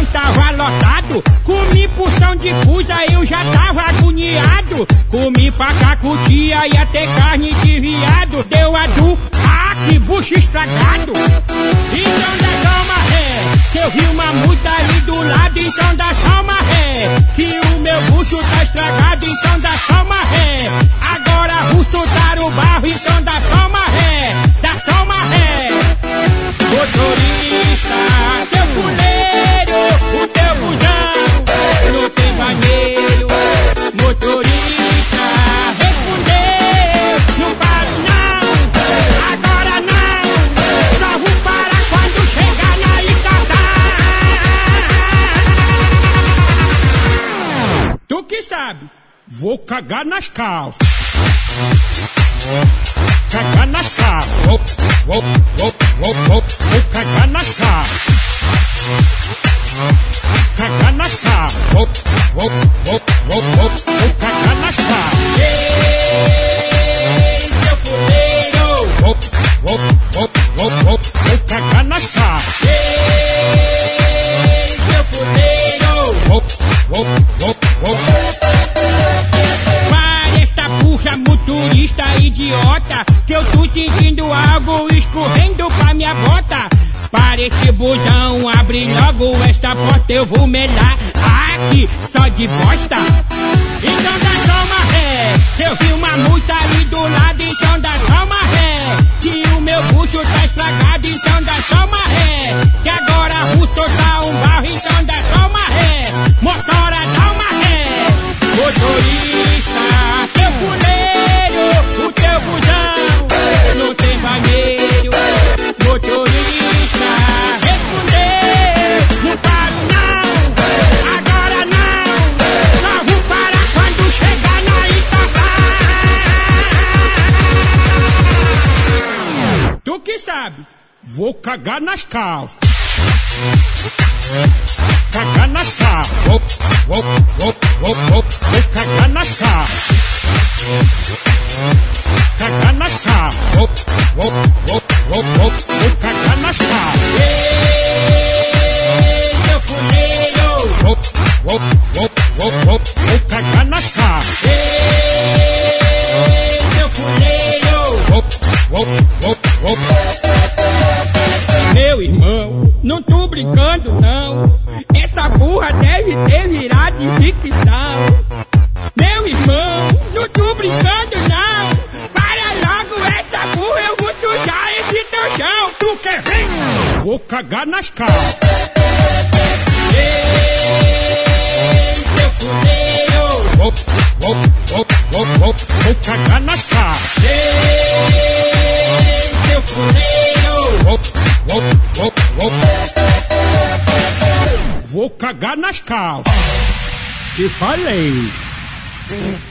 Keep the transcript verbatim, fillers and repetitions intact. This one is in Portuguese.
tava lotado. Comi porção de cusa, eu já tava agoniado. Comi pacacutia, ia ter carne de viado. Deu a do, ah, que bucho estragado. Então dá só uma ré, que eu vi uma multa ali do lado. Então dá só uma ré, que o meu bucho tá estragado. Então dá só uma ré, agora vou soltar o barro. Então dá só uma ré, dá só uma ré. Motorista, seu fuleiro, o teu busão não tem banheiro. Motorista, respondeu, não paro não, agora não. Só vou parar quando chegar na estação. Tu que sabe, vou cagar nas calças. Cagar nas calças. Vou, vou, vou, vou, vou, vou cagar nas calças. Cagar nas calças. Vou, vou, vou, vou, vou, vou cagar nas calças. Ei, seu fuleiro. Vou, vou, vou, vou, vou, vou cagar nas calças. Ei, seu fuleiro. Vou, vou, vou, vou. Puxa, motorista idiota, que eu tô sentindo algo escorrendo pra minha bota. Para este busão, abre logo esta porta, eu vou melar aqui só de bosta. Então dá só uma ré, eu vi uma multa ali do lado. Então dá só uma ré, que o meu bucho tá estragado. Então dá só uma ré, que agora vou soltar um barro. Então dá só uma ré, motora dá uma ré. Motorista, seu fuleiro, o teu busão não tem banheiro. Motorista, respondeu, não paro não, agora não. Só vou parar quando chegar na estação. Tu que sabe, vou cagar nas calças. Cagar nas calças. Vou, vou, vou, vou, vou, vou cagar nas calças. Cagar nas calças. Vou, vou, vou, vou, vou, vou cagar nas calças. Ei, seu fuleiro. Vou, vou, vou, vou, vou, vou cagar nas calças. Ei, seu fuleiro. Vou, vou, vou, vou. Meu irmão, não tô brincando não. Essa burra deve ter virado de ficção. Meu irmão, não tô brincando não. Para logo essa burra, eu vou sujar esse teu chão. Tu quer ver? Vou cagar nas calças. Ei, seu fuleiro. Vou, vou, vou, vou, vou, vou cagar nas calças. Ei, seu fuleiro. Vou, vou, vou, vou. Vou cagar nas calças. Te falei.